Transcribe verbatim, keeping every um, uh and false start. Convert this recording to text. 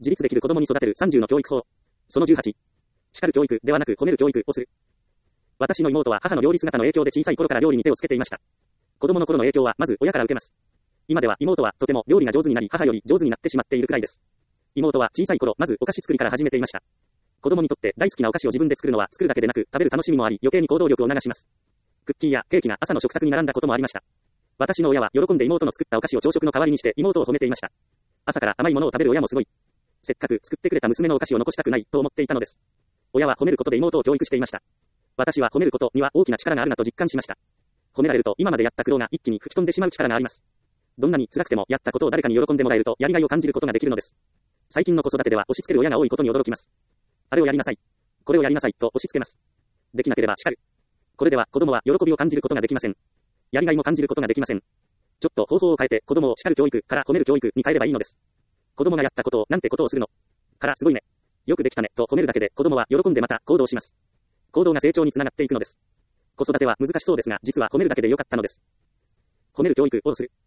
自立できる子供に育てるさんじゅうの教育法。そのじゅうはち。叱る教育ではなく褒める教育をする。私の妹は母の料理姿の影響で小さい頃から料理に手をつけていました。子供の頃の影響はまず親から受けます。今では妹はとても料理が上手になり母より上手になってしまっているくらいです。妹は小さい頃まずお菓子作りから始めていました。子供にとって大好きなお菓子を自分で作るのは作るだけでなく食べる楽しみもあり余計に行動力を促します。クッキーやケーキが朝の食卓に並んだこともありました。私の親は喜んで妹の作ったお菓子を朝食の代わりにして妹を褒めていました。朝から甘いものを食べる親もすごい。せっかく作ってくれた娘のお菓子を残したくないと思っていたのです。親は褒めることで妹を教育していました。私は褒めることには大きな力があるなと実感しました。褒められると今までやった苦労が一気に吹き飛んでしまう力があります。どんなに辛くてもやったことを誰かに喜んでもらえるとやりがいを感じることができるのです。最近の子育てでは押し付ける親が多いことに驚きます。あれをやりなさい。これをやりなさいと押し付けます。できなければ叱る。これでは子供は喜びを感じることができません。やりがいも感じることができません。ちょっと方法を変えて子供を叱る教育から褒める教育に変えればいいのです。子供がやったことをなんてことをするのからすごいね。よくできたねと褒めるだけで子供は喜んでまた行動します。行動が成長につながっていくのです。子育ては難しそうですが実は褒めるだけでよかったのです。褒める教育をする。